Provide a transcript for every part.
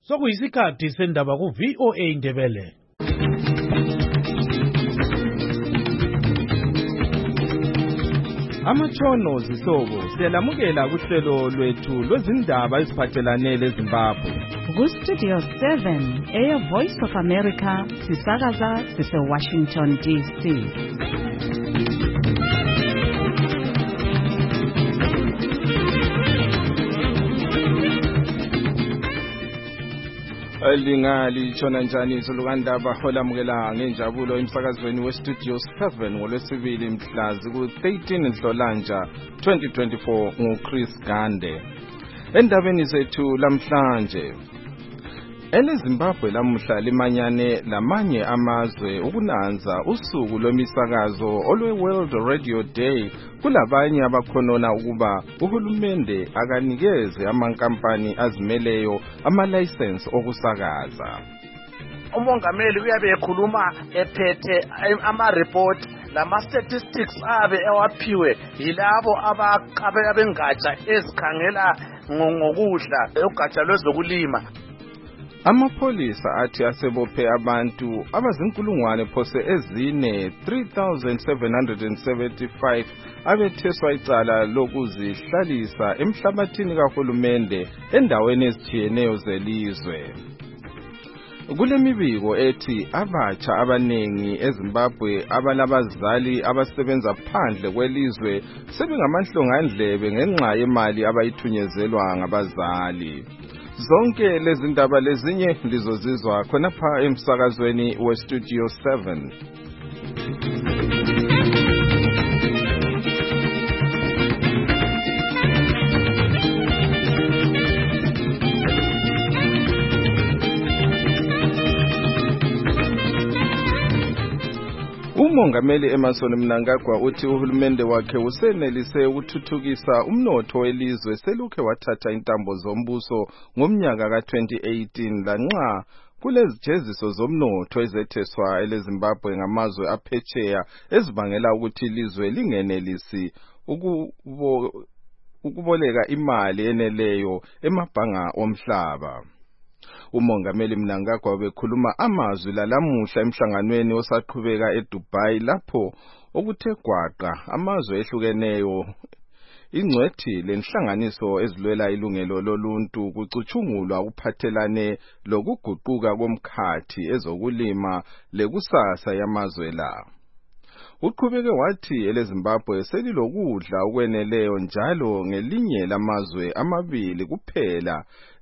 Sokuyisikhathi sendaba ku VOA Indebele. Amatshono zihlobo siyalamukela kuhlelo lwethu lwezindaba eziphathelane leZimbabwe. Ku-Studio 7 Air Voice of America sisakaza sise-Washington DC. Lingali tshona njani izolukandaba holamukela ngenjabulo emsakazweni weStudio 7 ngolwesibili mhlazi ku-13 Nhlolanja 2024 nguChris Gande. Endabeni zethu lamhlanje, eleZimbabwe lamuhla limanyane lamanye amazwe ukunanza usuku lwemisakazo olwe-World Radio Day kulabanye abakhonona ukuba uhulumende akanikeze amankampani azimeleyo amalayisensi okusakaza. Umongameli uyabe ekhuluma ephethe ama-report lama-statistics abe ewaphiwe yilabo abengatsha ezikhangela ngokudla ugatsha lwezokulima. Amapholisa athi asebophe abantu abazinkulungwane phose ezine 3,775 abetheswa icala lokuzihlalisa emhlabathini kahulumende endaweni ezitshiyeneyo zelizwe. Kulemibiko ethi abatsha abanengi eZimbabwe abalabazali abasebenza phandle kwelizwe sebengamahlongandlebe ngenxa yemali abayithunyezelwa ngabazali. Zonke lezi ndaba lezinye lizozizwa khonapha emsakazweni weStudio 7. Umongameli Emmerson Mnangagwa uthi uhulumende wakhe usenelise ukuthuthukisa umnotho welizwe selukhe wathatha intambo zombuso ngomnyaka ka-2018 lanxa kulezijeziso zomnotho ezetheswa eleZimbabwe ngamazwe aphetsheya ezibangela ukuthi ilizwe lingenelisi ukuboleka imali eneleyo emabhanga omhlaba. Umongameli Mnangagwa bekhuluma amazwi lalamuhla emhlanganweni osaqhubeka eDubai lapho okuthe gwaqa amazwe ehlukeneyo ingcwethi lenhlanganiso ezilwela ilungelo loluntu kucutshungulwa ukuphathelane lokuguquka komkhathi ezokulima lekusasa yamazwe la. Uqhubeke wathi eleZimbabwe selilokudla okweneleyo njalo ngelinye lamazwe amabili kuphela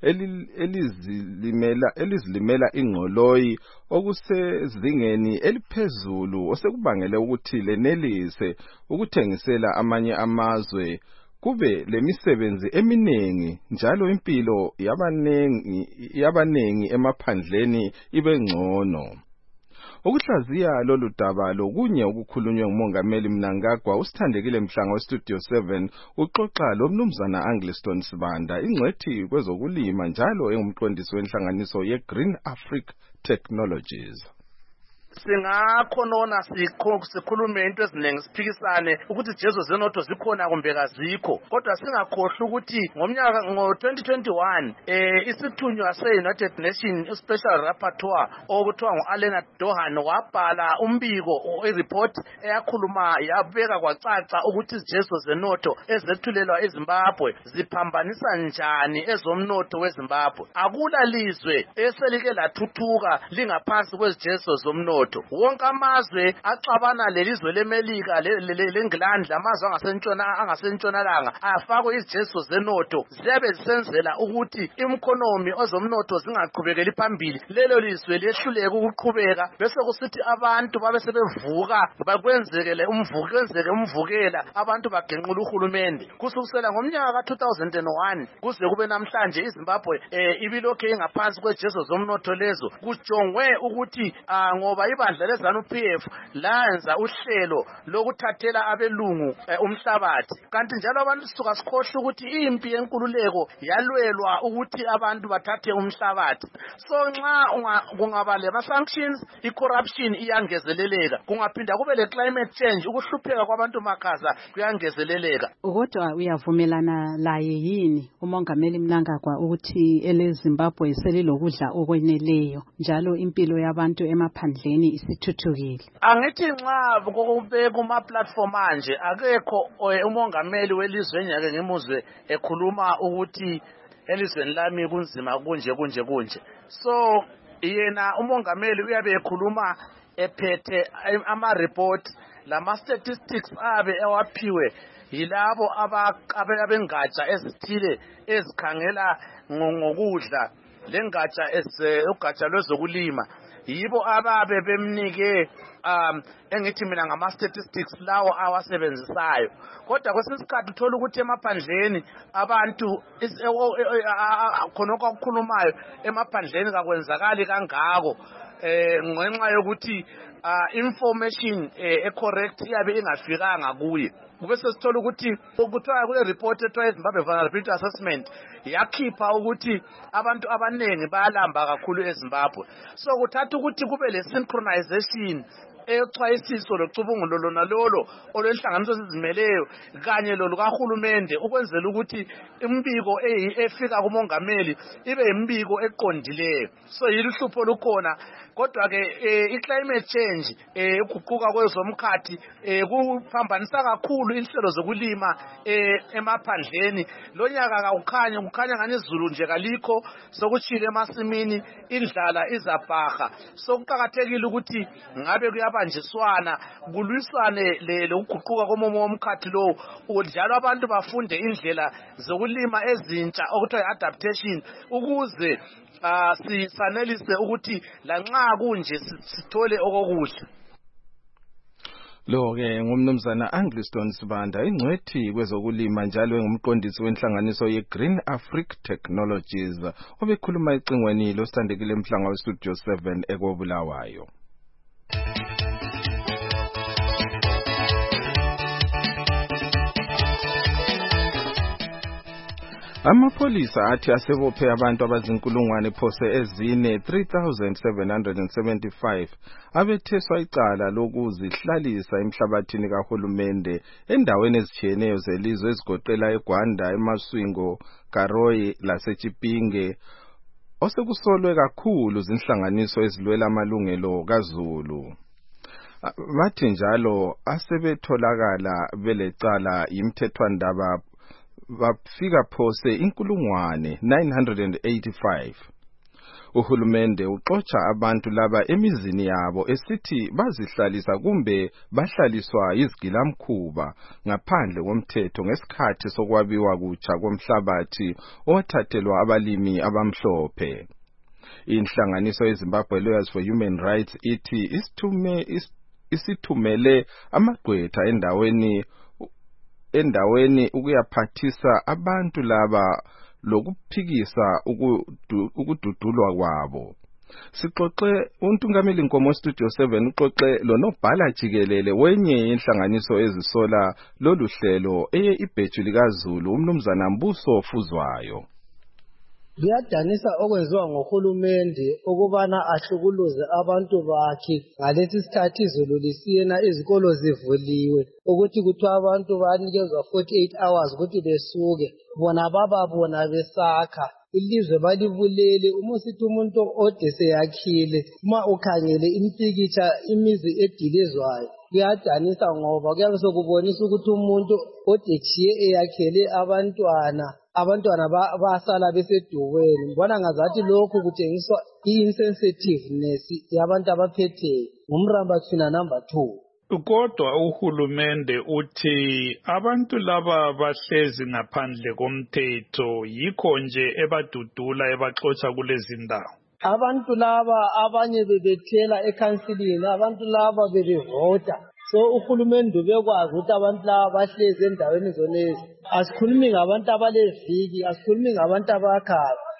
elizilimela ingqoloyi okusezingeni eliphezulu osekubangele ukuthi lenelise ukuthengisela amanye amazwe kube lemisebenzi eminengi njalo impilo yabanengi emaphandleni ibe ngcono. Ukuhlaziya lolu daba lokunye okukhulunywe ngumongameli Mnangagwa usithandekile mhlanga weStudio 7 uxoxa lomnumzana Angliston Sibanda ingcwethi kwezokulima njalo engumqondisi wenhlanganiso yeGreen Africa Technologies. Singakhonona sikhulume into eziningi siphikisane ukuthi jezo zenotho zikhona kumbe kazikho, kodwa singakhohlwa ukuthi ngomnyaka ngo-2021 isithunywa se-United Nations Special Rapporteur okuthiwa ngu-Alena Dohan wabhala umbiko i-report eyakhuluma yabeka kwacaca ukuthi ijezo zenotho ezethulelwa eZimbabwe ziphambanisa njani ezomnotho weZimbabwe. Akula lizwe eselike lathuthuka lingaphansi kwezijezo zomnotho. Wonke amazwe axabana lelizwe leMelika leNgilandi lamazwe angasentshonalanga afakwe izijeziso zenotho ziyabe zisenzela ukuthi imkhonomi ozomnotho zingaqhubekeli phambili, lelo lizwe lehluleke ukuqhubeka bese kusithi abantu babe sebevuka bakwenzeke umvukela abantu bagenqula uhulumende. Kusukela ngomnyaka ka-2001 kuze kube namhlanje iZimbabwe ibilokhe ingaphansi kwejezo zomnotho lezo kujongwe ukuthi ngoba ibandla leZANU-PF layenza uhlelo lokuthathela abelungu umhlabathi. Kanti njalo abantu sisuka sikhohle ukuthi impi yenkululeko yalwelwa ukuthi abantu bathathe umhlabathi. So nxa kungaba lema-sanctions, i-corruption iyangezeleleka. Kungaphinda kube le-climate change, ukuhlupheka kwabantu makhaza kuyangezeleleka. Kodwa uyavumelana laye yini uMongameli Mnangagwa ukuthi eleZimbabwe selilokudla okweneleyo njalo impilo yabantu emaphandleni isithuthukile? Angithi nxa kube kuma-platform manje akekho umongameli welizwe engeke ngimuzwe ekhuluma ukuthi elizweni lami kunzima kunje. So yena umongameli uyabe ekhuluma ephethe ama-report lama-statistics abe ewaphiwe yilabo abengatsha ezithile ezikhangela ngokudla lengatsha ugatsha lwezokulima. Yibo ababe bemnike engithi mina ngama-statistics lawo awasebenzisayo. Kodwa kwesinye isikhathi uthola ukuthi emaphandleni abantu khonokho akukhulumayo emaphandleni kakwenzakali kangako ngenxa yokuthi information correct iyabe ingafikanga kuye. Kube sesithola ukuthi kuthiwa kule report ethiwa Zimbabwe Vulnerability Assessment yakhipha ukuthi abantu abaningi bayalamba kakhulu eZimbabwe. So kuthatha ukuthi kube le synchronization echwayisiso locubungulo lona lolo olwenhlanganiso ezizimeleyo kanye lolukahulumende ukwenzela ukuthi imbiko efika kumongameli ibe imbiko eqondileyo. So yiluhlupho olukhona. Kodwa ke i-climate change ukuguquka kwezomkhathi kuphambanisa kakhulu inhlelo zokulima emaphandleni. Lo nyaka kukhanya ngani izulu nje kalikho, sokuchile emasimini, indlala izabhaha. So kuqhakathekile ukuthi ngabe kuyabanjiswana kulwisane lokuguquka komomo womkhathi lo, njalo abantu bafunde indlela zokulima ezintsha okuthiwa adaptation ukuze sisanelise ukuthi lanxa kunje sithole okokudla. Lo-ke ngumnumzana Angliston Sibanda, ingcwethi kwezokulima njalo engumqondisi wenhlanganiso ye-Green Africa Technologies, obekhuluma ecingweni losithandekile Mhlanga weStudio 7 eKobulawayo. Amapholisa athi asebophe abantu abazinkulungwane phose ezine 3,775 abetheswa icala lokuzihlalisa emhlabathini kahulumende endaweni ezitshiyeneyo zelizwe ezigoqela eGwanda, eMaswingo, Karoyi laseChipinge, osekusolwe kakhulu zinhlanganiso ezilwela amalungelo kaZulu. Bathi njalo asebetholakala belecala yimthethwandaba bafika phose 985. Uhulumende uxotsha abantu laba emizini yabo esithi bazihlalisa kumbe bahlaliswa yizigilamkhuba ngaphandle komthetho ngesikhathi sokwabiwa kutsha komhlabathi othathelwa abalimi abamhlophe. Inhlanganiso yeZimbabwe Lawyers for Human Rights ithi isithumele amagqwetha endaweni ukuyaphathisa abantu laba lokuphikisa ukududulwa kwabo. Sixoxe uNtungameli Nkomo Studio 7 uxoxe lonobhala jikelele wenye inhlanganiso ezisola lolu hlelo ibheju likaZulu umnumzana Mbuso Fuzwayo. Kuyadanisa okwenziwa ngohulumende ukubana ahlukuluze abantu bakhe ngalesi sikhathi izulu lisiyena izikolo zivuliwe ukuthi kuthiwa abantu banikezwa 48 hours ukuthi besuke bona bababona besakha ilizwe balivulele. Uma usithi umuntu ode seyakhile uma ukhangele impikitsha imizi edilizwayo kuyadanisa ngoba kuyabe sokubonisa ukuthi umuntu ode chiye eyakhele abantwana basala besedukweni. Ngibona ngazathi lokhu kutshengiswa i-insensitiveness yabantu abaphetheyo. Ngumramba thina number 2. Kodwa uhulumende uthi abantu laba bahlezi ngaphandle komthetho yikho nje ebadudula ebaxotsha kulezi ndawo. Abantu laba abanye bebethela ekhansilini, abantu laba bebevota. So uhulumende ubekwazi ukuthi abantu laba bahlezi endaweni zonezi. Asikhulumi ngabantu abaleviki, asikhulumi ngabantu abakhala.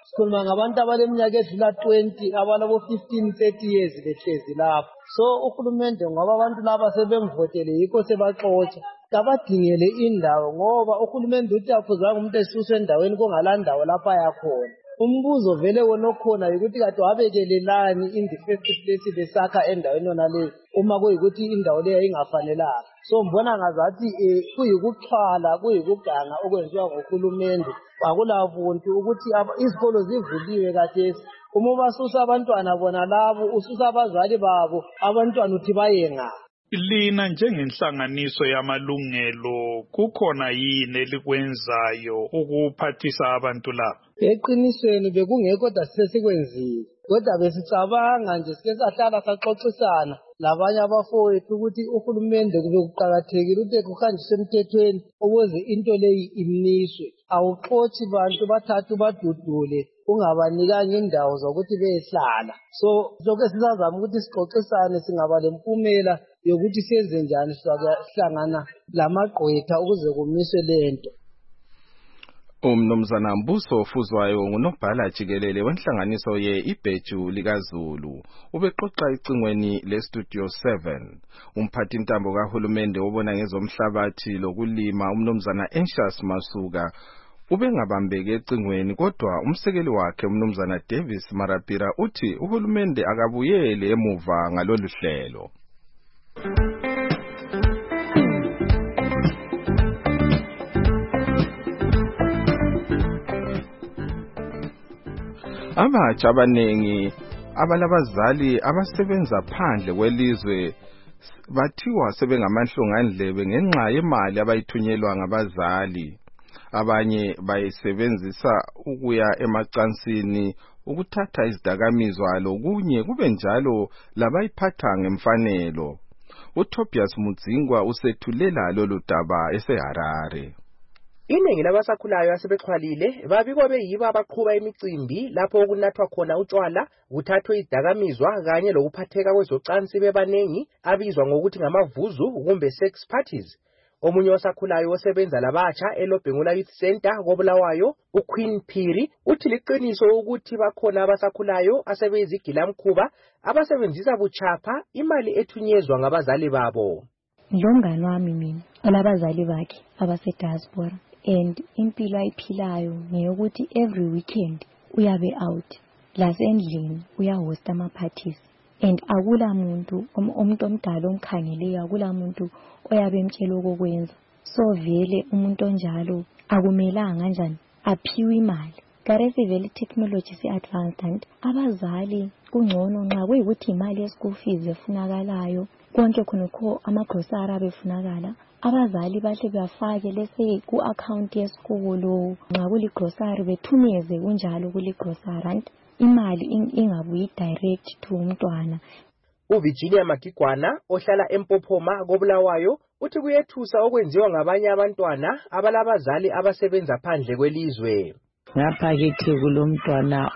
sikhuluma ngabantu abaleminyaka edlula 20 abalabo 15-30 years behlezi lapho. So uhulumende ngoba abantu laba sebemvotele yikho sebaxotsha kabadingele indawo ngoba uhulumende uthi akuzange umuntu esuswe endaweni kongalandawo lapha ayakhona. Umbuzo vele wona okhona ukuthi kade wabekelelani in the first place besakha endaweni yona leyo uma kuyikuthi indawo leyo ingafanelanga. So mbona ngazathi kuyikuxhwala kuyikuganga okwenziwa ngohulumende akulavuntu ukuthi izikolo zivuliwe kathesi. Uma ubasusa abantwana bona labo ususa abazali babo abantwana uthi bayenga. Lina njengenhlanganiso yamalungelo kukhona yini elikwenzayo ukuphathisa abantu laba? Eqinisweni bekungekho kodwa sesikwenzile. Kodwa besicabanga nje sike sahlala saxoxisana labanye abafowethu ukuthi uhulumende kube kuqhakathekile ukuthi kuhanjiswe emthethweni ukuze into leyi imiswe. Awuxothi bantu bathathu badudule ungabanikanga indawo zokuthi behlala. So lokho sizazama ukuthi sixoxisane singaba lempumela yokuthi senze njani sihlangana lamagqwetha ukuze kumiswe lento. Umnumzana Mbuso ofuzwayo ngunobhala jikelele wenhlanganiso ye-Ibheju likaZulu ubexoxa icingweni le-Studio 7. Umphathi intambo kahulumende obona ngezomhlabathi lokulima umnumzana Anxious Masuka ubengabambeke ecingweni kodwa umsekeli wakhe umnumzana Davis Marapira uthi uhulumende akabuyele emuva ngalolu hlelo. Abatsha abanengi abalabazali abasebenza phandle kwelizwe bathiwa sebengamanhlungandlebe ngenxa yemali abayithunyelwa ngabazali. Abanye bayisebenzisa ukuya emacansini ukuthatha izidakamizwa lokunye kube njalo labayiphatha ngemfanelo. uTobias Mudzingwa usethulela lolu daba eseHarare. Iningi labasakhulayo asebexhwalile babikwa beyiba abaqhuba imicimbi lapho okunathwa khona utshwala, kuthathwe izidakamizwa kanye lokuphatheka kwezocansi bebanengi abizwa ngokuthi ngamavuzu kumbe sex parties. Omunye osakhulayo osebenza labatsha eLobhengula Youth Center koBulawayo, uQueen Phiri, uthi liqiniso ukuthi bakhona abasakhulayo asebeyizigilamkhuba abasebenzisa buchapha imali ethunyezwa ngabazali babo. Ngilomngane wami mina olabazali bakhe abasediaspora and impilo ayiphilayo ngeyokuthi every weekend uyabe out lasendlini uyahosta ama-parties and akula muntu umuntu omdala omkhangeleyo, akula muntu oyabe emtshela okokwenza. So vele umuntu onjalo akumelanga njani aphiwe imali. Karesi vele technology si-advanced and abazali kungcono nxa kuyikuthi imali ye-school fees efunakalayo konke khonokho amagrosari abefunakala, abazali bahle bafake lese ku-account yesikolo nxa kuligrosari bethumeze kunjalo kuligrosari and imali ingabuyi direct to umntwana. uVirginia Magigwana ohlala eMpophoma koBulawayo uthi kuyethusa okwenziwa ngabanye abantwana abalabazali abasebenza phandle kwelizwe. Ngapha kithi kulomntwana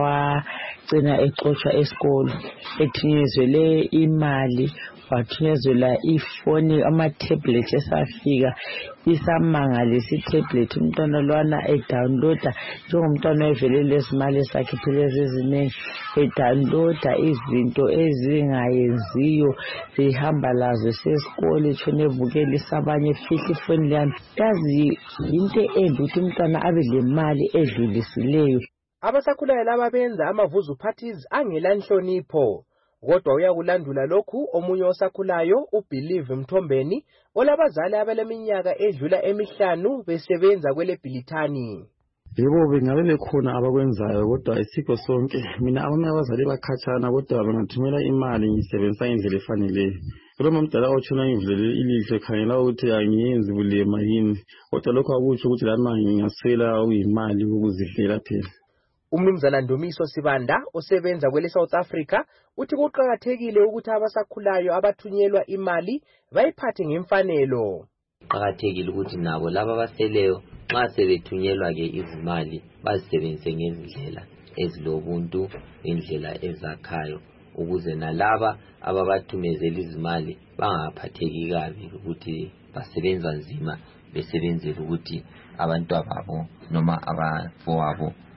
owagcina exotsha esikolo ethunyezele imali, wathunyezela ifoni, ama-tablet esafika isamangalisa i-tablet umntwana lwana edownloada njengomntwana evele lezimali esakhiphile ezinengi edownloada izinto ezingayenziyo zihamba lazo sesikole etshone evukela abanye efihla ifoni lami. Yazi into embi ukuthi umntwana abe lemali edlulisileyo. Abasakhulayo laba benza amavuzu parties angela nhlonipho. Kodwa uyakulandula lokhu omunye osakhulayo uBelieve Mthombeni olabazali abaleminyaka edlula emihlanu besebenza kwele Bhilithani. Yebo bengabe bekhona abakwenzayo kodwa isikho sonke. Mina abazali bakhatshana kodwa bangathumela imali ngisebenzisa indlela efaneleyo. Kuloma mdala otshona ngivulele ilihlo ekhangela ukuthi angiyenzi bulema yini. Kodwa lokho akutsho ukuthi lami ngingasela uyimali ukuzidlela phela. Umnumzana Ndumiso Sibanda osebenza kwele South Africa uthi kuqhakathekile ukuthi abasakhulayo abathunyelwa imali bayiphathe ngemfanelo. Kuqhakathekile ukuthi nabo laba baseleyo nxa sebethunyelwa ke izimali bazisebenzise ngezindlela ezilobuntu, indlela ezakhayo ukuze nalaba ababathumezela izimali bangaphatheki kabi ukuthi basebenza nzima besebenzela ukuthi abantwana babo noma abafowabo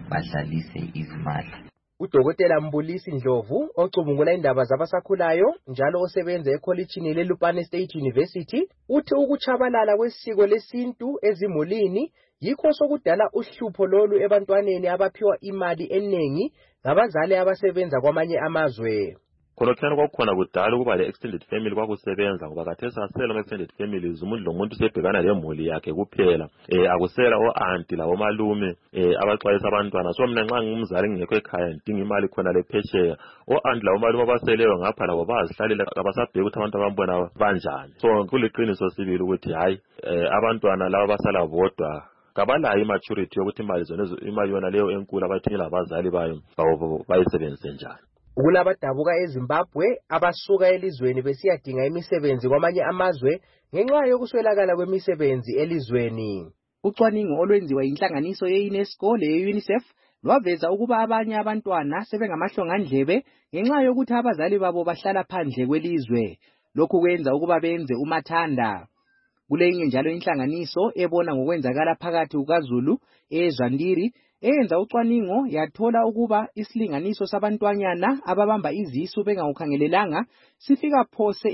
badlalise izimali. Udokotela Mbulisi Ndlovu ocubungula indaba zabasakhulayo njalo osebenza ekholejini leLupane State University uthi ukuchabalala kwesiko lesintu ezimulini yikho sokudala uhlupho lolu ebantwaneni abaphiwa imali enengi ngabazali abasebenza kwamanye amazwe. Khonokho kwakukhona kudala ukuba le extended family kwakusebenza ngoba khathesi asela ama extended families umuntu lomuntu sebhekana lemuli yakhe kuphela akusela o-aunti labo malume abaxwayisa abantwana. So mina nxa ngumzali ngingekho ekhaya ngidinga imali khona le phesheya o-aunti labo malume abaseleyo ngapha labo bazihlalela abasabheki ukuthi abantu abambona banjani. So kuliqiniso sibili ukuthi hayi abantwana laba basala bodwa kabalayo immaturity yokuthi imali yona leyo enkulu abayithengela abazali bayo bayisebenzise njani. Kulabadabuka eZimbabwe abasuka elizweni besiyadinga imisebenzi kwamanye amazwe ngenxa yokuswelakala kwemisebenzi elizweni. Ucwaningo olwenziwa inhlanganiso ye-UNESCO le-UNICEF lwaveza ukuba abanye abantwana sebengamahlongandlebe ngenxa yokuthi abazali babo bahlala phandle kwelizwe. Lokhu kwenza ukuba benze umathanda. Kuleyinye njalo inhlanganiso ebona ngokwenzakala phakathi kukaZulu eZandiri eyenza ucwaningo yathola ukuba isilinganiso sabantwanyana ababamba izisu bengakukhangelelanga sifika phose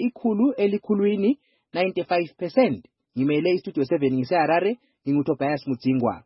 95%. Ngimele iStudio 7 ngiseHarare, nginguTobias Mudzingwa.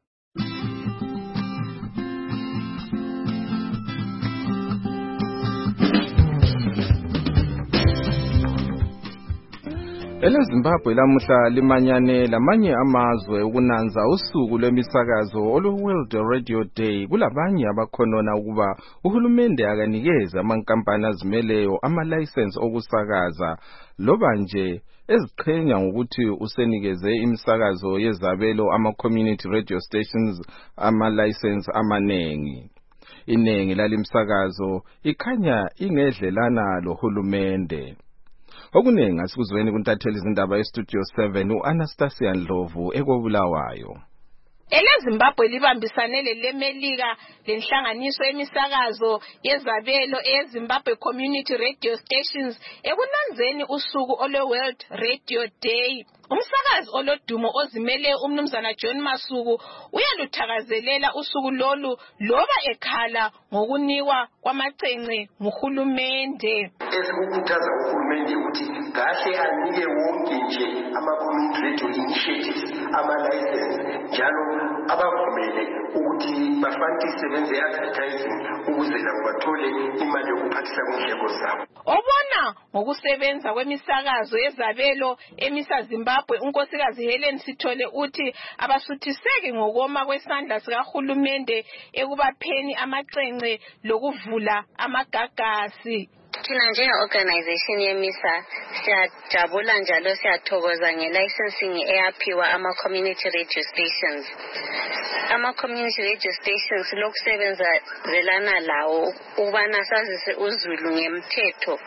EleZimbabwe lamuhla limanyane lamanye amazwe ukunanza usuku lwemisakazo olu-World Radio Day. Kulabanye abakhonona ukuba uhulumende akanikeze amankampani azimeleyo amalayisensi okusakaza loba nje eziqhenya ngokuthi usenikeze imisakazo yezabelo ama-community radio stations amalayisensi amanengi. Inengi lalimsakazo ikhanya ingedlelana lohulumende. Okunengi asikuzweni kuntatheli izindaba eStudio 7 uAnastasia Ndlovu ekobulawayo. EleZimbabwe libambisane leMelika lenhlanganiso emisakazo yezabelo eZimbabwe Community Radio Stations ekunanzeni usuku olwe-World Radio Day. Umsakazi olodumo ozimele umnumzana John Masuku uyaluthakazelela usuku lolu loba ekhala ngokunikwa kwamacenge nguhulumende. Esikukhuthaza uhulumende ukuthi kahle anike wonke nje ama-community radio initiatives ama-license njalo abavumele ukuthi bafanele isebenze advertising ukuze nabo bathole imali yokuphathisa kundleko zabo. Obona ngokusebenza kwemisakazo yezabelo emisaZimbabwe unkosikazi Helen Sithole uthi abasuthiseki ngokoma kwesandla sikahulumende ekubapheni amacenge lokuvula amagagasi. Thina njenge-organization yemisa siyajabula njalo siyathokoza nge-licensing eyaphiwa ama-community radio stations. Ama-community radio stations lokusebenzelana lawo ukubana sazise uZulu ngemthetho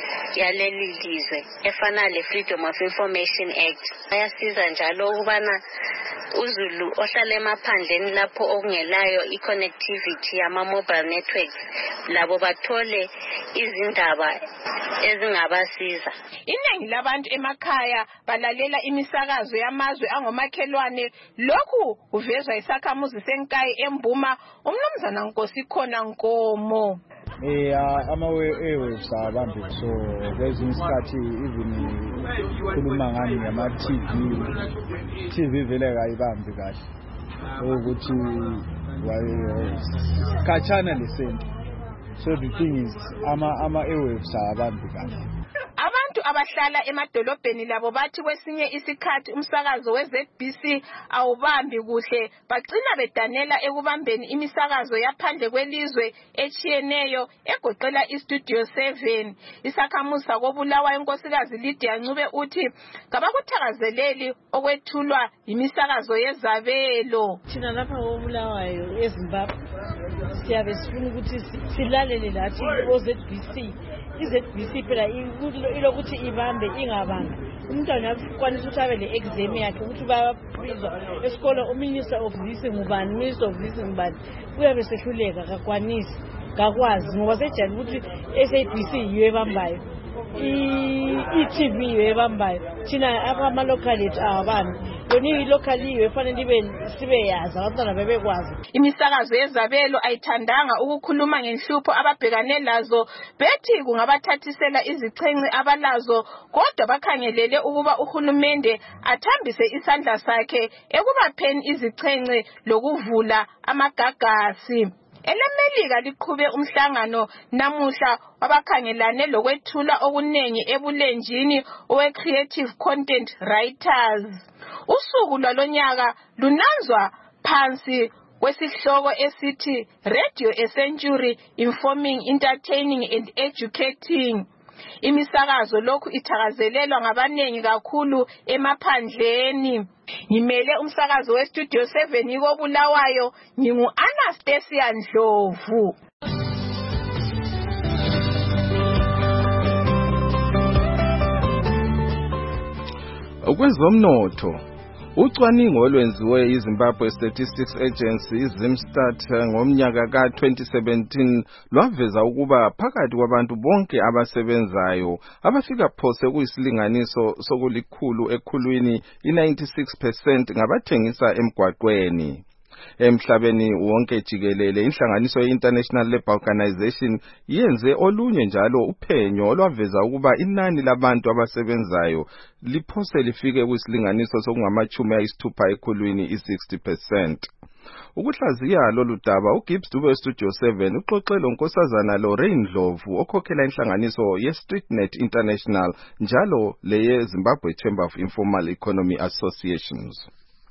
yaleli lizwe efana le-Freedom of Information Act. Ayasiza njalo ukubana uZulu ohlala emaphandleni lapho okungelayo i-connectivity yama-mobile networks labo bathole izindaba ezingabasiza. Iningi labantu emakhaya balalela imisakazo yamazwe angomakhelwane. Lokhu kuvezwa isakhamuzi senkayi eMbuma umnumzana Nkosikhona Nkomo. Ama-airwaves abambi so kwezinye isikhathi even khuluma ngani ngama-TV vele kayibambi kahle ukuthi khatshana lesento. So the thing is ama-airwaves abambi kahle. Abantu abahlala emadolobheni labo bathi kwesinye isikhathi umsakazo weZBC awubambi kuhle bagcina bedanela ekubambeni imisakazo yaphandle kwelizwe etshiyeneyo egoqela iStudio 7. Isakhamuzi sakobulawayo inkosikazi Lydia Ncube uthi kabakuthakazeleli okwethulwa imisakazo yezabelo. Thina lapha kobulawayo eZimbabwe siyabe sifuna ukuthi silalele lathi oZBC. iZBC phela ilokuthi ibambe ingabambi. Umntwana yakwanisa ukuthi abe le-exam yakhe ukuthi bayaprizwa esikolo uminister of this ngubani, minister of this ngubani. Uyabe sehluleka kakwanisi kakwazi ngoba sejali ukuthi SABC yiyo ebambayo, i-TV yiyo ebambayo, thina ama-local ethu awabambi. yona ilocally efanele sibe yazi abantwana bebekwazi. Imisakazo yezabelo ayithandanga ukukhuluma ngenhlupho ababhekane lazo bethi kungabathathisela izichenci abalazo kodwa bakhangelele ukuba uhulumende athambise isandla sakhe ekubapheni izichenci lokuvula amagagasi. EleMelika liqhube umhlangano namuhla wabakhangelane lokwethula okunengi ebulenjini owe-creative content writers. Usuku lwalonyaka lunanzwa phansi kwesihloko esithi Radio A Century Informing, Entertaining and Educating. Imisakazo lokhu ithakazelelwa ngabanengi kakhulu emaphandleni. Ngimele umsakazo weStudio 7 ikobulawayo ngingu-Anastasia Ndlovu. Kwezomnotho, ucwaningo olwenziwe iZimbabwe Statistics Agency ZimStat ngomnyaka ka-2017 lwaveza ukuba phakathi kwabantu bonke abasebenzayo abafika phose kuyisilinganiso sokulikhulu ekhulwini i-96% ngabathengisa emgwaqweni. Emhlabeni wonke jikelele inhlanganiso ye-International Labour Organization yenze olunye njalo uphenyo olwaveza ukuba inani labantu abasebenzayo liphose lifike kwisilinganiso sokungama-60 ekhulwini i-60%. Ukuhlaziya lolu daba uGibbs Dube weStudio 7 uxoxe lonkosazana Lorraine Ndlovu okhokhela inhlanganiso ye-StreetNet International njalo leye Zimbabwe Chamber of Informal Economy Associations.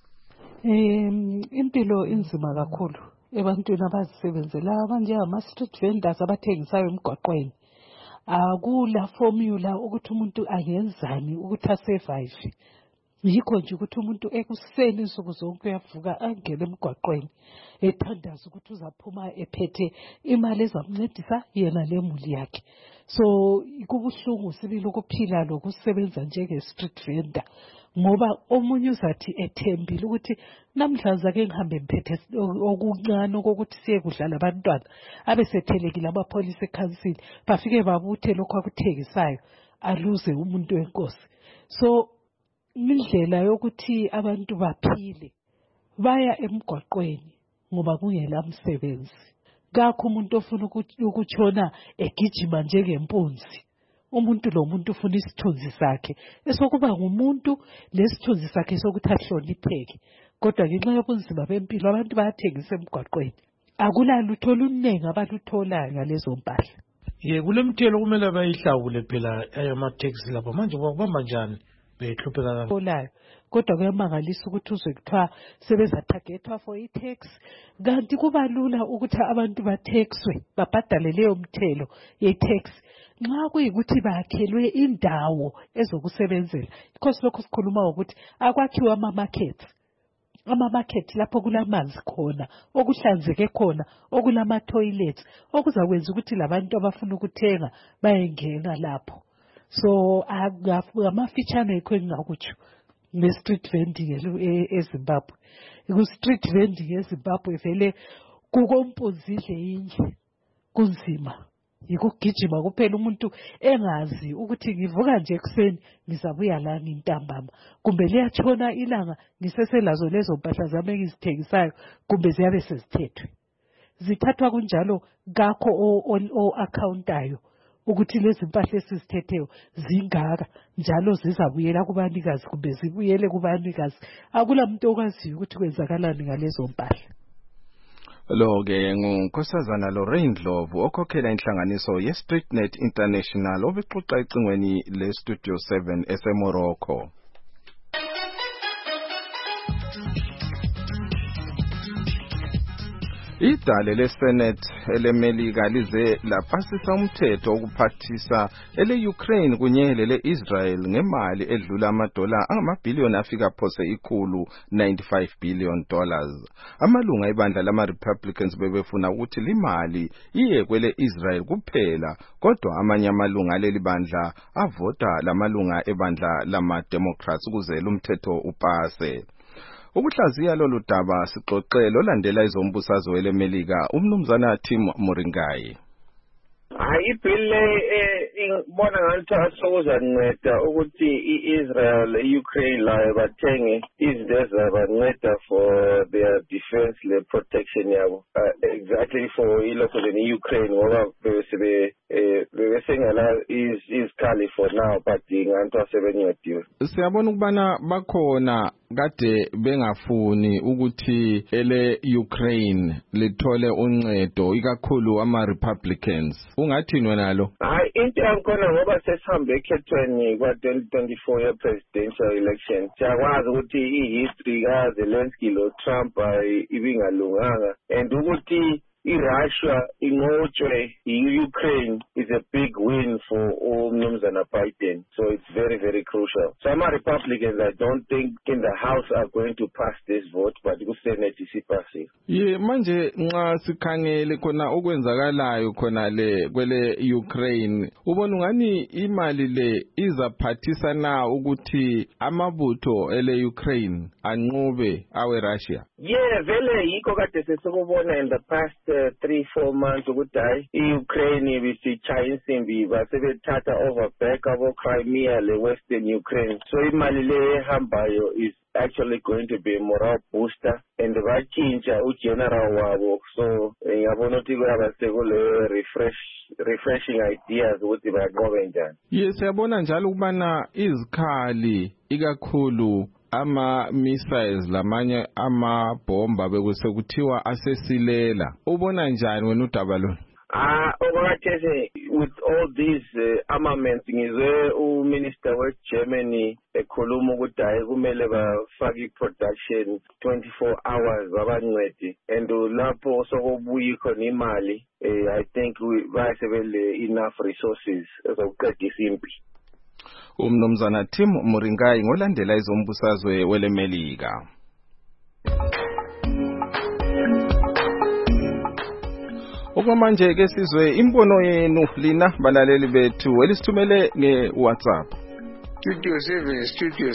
Impilo inzima kakhulu ebantwini abazisebenzela abanjengama-street vendors abathengisayo emgwaqweni. Akula formula ukuthi umuntu angenzani ukuthi asurvive. Yikho nje ukuthi umuntu ekuseni insuku zonke uyavuka angene emgwaqweni ethandaza ukuthi uzaphuma ephethe imali ezamncedisa yena lemuli yakhe. So kubuhlungu sibili ukuphila lokusebenza njenge-street vendor. Ngoba omunye uzathi ethembile ukuthi namhlanje ake ngihambe ngiphethe okuncane ukuthi siye kudlala abantwana abesethelekile amapholisa ekhansini bafike babuthe lokho akuthengisayo aluze umuntu wenkosi. So indlela yokuthi abantu baphile baya emgwaqweni ngoba kungela msebenzi. Kakho umuntu ofuna ukutshona egijima njengempunzi. Umuntu lo muntu ufuna isithunzi sakhe esokuba ngumuntu lesithunzi sakhe sokuthi ahlonipheke. Kodwa ngenxa yobunzima bempilo abantu bayathengisa emgwaqweni. Akulalutho oluningi abalutholayo ngalezo mpahla. Kulemthelo kumele bayihlawule phela ayamateksi lapha manje kubamba njani behlupheka kakhulu. Kodwa kuyamangalisa ukuthi uzwe kuthiwa sebezatargetwa for i-tax. Kanti kuba lula ukuthi abantu bathexwe babhadale leyo mthelo ye-tax. Nxa kuyikuthi bakhelwe indawo ezokusebenzela. Because lokho sikhuluma ukuthi akwakhiwe ama-markets. Ama-market lapho kulamanzi khona, okuhlanzeke khona, okulama-toilets, okuzakwenza ukuthi labantu abafuna ukuthenga bayengena lapho. So amafitshane yikho engingakutsho ne-street vending eZimbabwe. Ku-street vending eZimbabwe vele kukompunzidle yinye kunzima. Yikugijima kuphela umuntu engazi ukuthi ngivuka nje ekseni ngizabuya la ngintambama kumbe liyatshona ilanga ngiseselazo lezo mpahla zami engizithengisayo kumbe ziyabe sezithethwe. Zithathwa kunjalo kakho o-accountayo ukuthi lezi mpahla esizthetheyo zingaka njalo zizabuyela kubanikazi kumbe zibuyele kubanikazi. Akula muntu okwaziyo ukuthi kwenzakalani ngalezo mpahla. Lo-ke ngunkosazana Lorraine Ndlovu okhokhela inhlanganiso ye-StreetNet International obexoxa ecingweni le-Studio 7 eseMorocco. Idale leSenate eleMelika lize lapasisa umthetho wokuphathisa ele-Ukraine kunye lele-Israel ngemali edlula amadola angamabhiliyoni afika phose $195 billion. Amalunga ebandla lama-Republicans bebefuna ukuthi limali iye kwele-Israel kuphela, kodwa amanye amalunga aleli bandla avota lamalunga ebandla lama-Democrats ukuze lumthetho upase. Ukuhlaziya lolu daba sixoxe lolandela izombusazwe eleMelika umnumzana Tim Moringai. Ibill ibona ngathi asokuzanceda ukuthi iIsrael Ukraine layo bathenge izinto ezabanceda for their defense le protection yabo exactly for ilokho le Ukraine ngoba bebesengela izikhali for now but nganto asebencediwe. Siyabona ukubana bakhona kade bengafuni ukuthi ele Ukraine lithole uncedo ikakhulu ama Republicans. Ungathini wena lo? Hayi into yankhona ngoba sesihambe ekhethweni kwa 2024 ye presidential election. Siyakwazi ukuthi ihistory ka Zelensky lo Trump ibingalunganga and ukuthi Russia inqotshwe Ukraine is a big win for Mnumzana Biden, so it's very, very crucial. Some Republicans, I don't think in the House are going to pass this vote, but the Senate is passive. Ye manje nxa sikhangele khona okwenzakalayo khona le kwele Ukraine, ubona ngani imali le izaphathisa na ukuthi amabutho ele Ukraine anqobe awe Russia? Yeah, vele yikho kade sesikubona in the past 3-4 months ukuthi hayi iUkraine bisichaya insimbi basebethatha over back abo Crimea le Western Ukraine. So imali le ehambayo is actually going to be a morale booster and batshintsha ugeneral wabo, so ngiyabona ukuthi kuyaba sekule refreshing ideas ukuthi banqobe njani. Yes, siyabona njalo ukubana izikhali ikakhulu ama missiles lamanye ama bomba bekusekuthiwa asesilela. Ubona njani wena udaba lo? Okathese with all these armaments ngizwe uminister we Germany ekhuluma ukuthi hayi kumele bafake production 24 hours babancede and lapho sokubuya khona imali I think bayasebele enough resources ezokuqedisa impi. Umnumzana Tim Muringai ngolandela izombusazwe wele Melika. Okwamanje ke sizwe imbono yenu lina balaleli bethu elisithumele ngeWhatsApp. Studio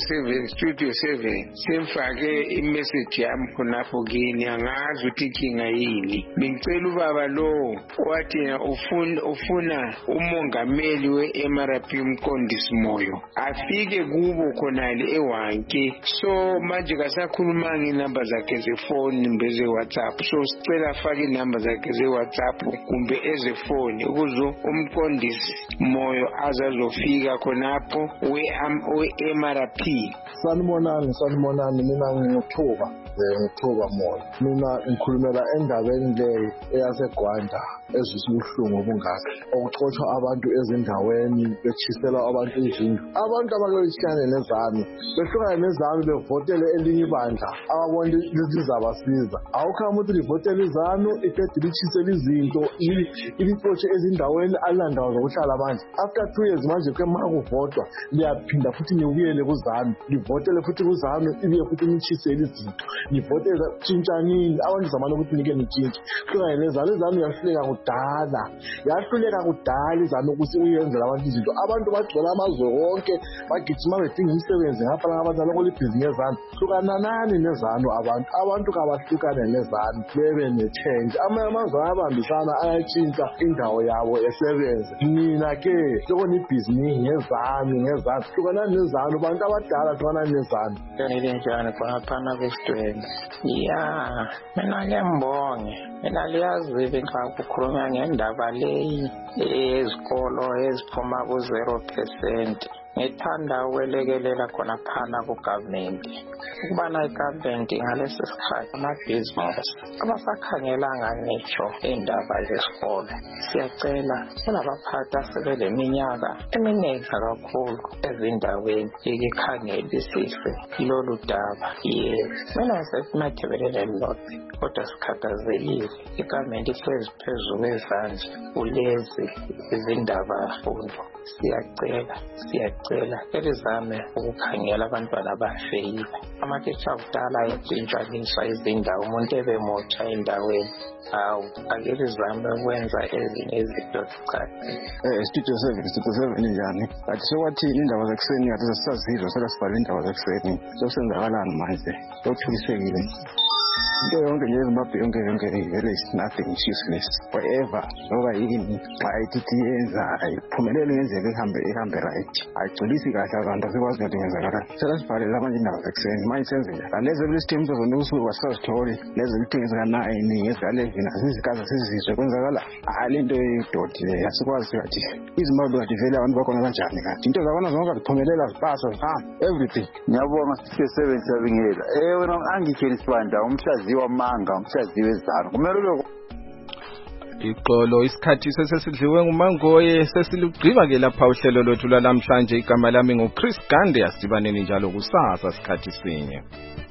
7 semfake imessage yami khonapho kini angazi ukuthi inkinga yini. Ngicela ubaba lo wathi ufuna umongameli weMRP Mqondisi Moyo afike kubo khonale ewanke, so manje kasakhuluma nginamba zakhe zefoni mbeze WhatsApp, so sicela afake inamba zakhe ze-WhatsApp kumbe ezefoni ukuze umqondisi Moyo azazofika khonapho we-MRP. Sanibonani, mina ngithuba Moyo. Mina ngikhulumela endaweni le eyaseGwanda ezisubuhlungu obungaka okuxotsha abantu ezindaweni bechisela abantu izindlu. Abantu abakwesihlane nezami behlukane nezami bevotele elinye ibandla ababona lizabasiza. Awukhama ukuthi livotele izanu iqede lichisela izinto ilixotshe ezindaweni alandawo zokuhlala manje. After 2 years manje kuvotwa liyaphinda futhi nibuyele kuzami livotele futhi kuzami ibuye futhi nichisele izinto livotele tshintshanini abantu zamana ukuthi nike nitshintshe. Hlukane nezami yahluleka kudala izami ukuthi uyenzela abantu izinto. Abantu bagcwala amazwe wonke bagijima bedinga imisebenzi ngapha ngabazana kulibhizinesi zami. Hlukananani nezanu abantu kabahlukane nezanu bebe ne-change. Amazwe ayabambisana ayatshintsha indawo yabo esebenze. Mina ke lokho ibhizinisi ngezami hlukanani nezanu abantu abadala hlukanani nezanu. Njani khona kwesitweni mina ngiyambonge mina liyazi xa kukhulunywa ngendaba leyi ezikolo eziphuma ku-0%. Ngithanda ukwelekelela khona phana ku-government ukubana i-government ngalesi sikhathi amabhizinisi abasakhangelanga ngitsho indaba zesikolo. Siyacela kulabaphathi asebeleminyaka eminingi kakhulu ezindaweni ikikhangelisise lolu daba. Mina sesimathebelele lodwa kodwa sikhathazekile i-government ihlezi phezu kwezandla kulezi izindaba fundo. siyacela elizame ukukhangela abantwana abafeyile. Amateacher akudala ayetshintshaniswa izindawo, umuntu ebemotsha endaweni. Hawu, ake lizame ukwenza ezinye izinto zicacile. Studio 7 njani? Kanti sekwathini indaba zekuseni kade sasizizwa selasibhala indaba zekuseni. Sokusenzakalani manje? Sokuthulisekile. Into yonke nje eZimbabwe yonke vele is nothing, is useless. Whatever, noba yini xa ithi yenza ayiphumelele ngenzeka ihambe right. Ayigculisi kahle abantu asikwazi ukuthi ngenzakala. Selasibhalela manje indaba zekuseni. Manje senzele. Lezi elisithembu zona usuku asazitholi. Lezi elithengisa ka9 ngezika11 asizikaza sizizwe kwenzakala. Lento yedoti le asikwazi ukuthi iZimbabwe kade vele abantu bakhona kanjani kanti. Into zakona zonke ziphumelela zipasa zihamba everything. Ngiyabonga sisebenzisa bingela. Wena angitshela isibanda umhlaziwa manga umhlaziwe ezaro. Kumele lokho Iqolo isikhathi sesidliwe nguMangoye sesilugqiba ke lapha uhlelo lwethu lwalamhlanje. Igama lami nguChris Gande, asibaneni njalo kusasa sikhathi sinye.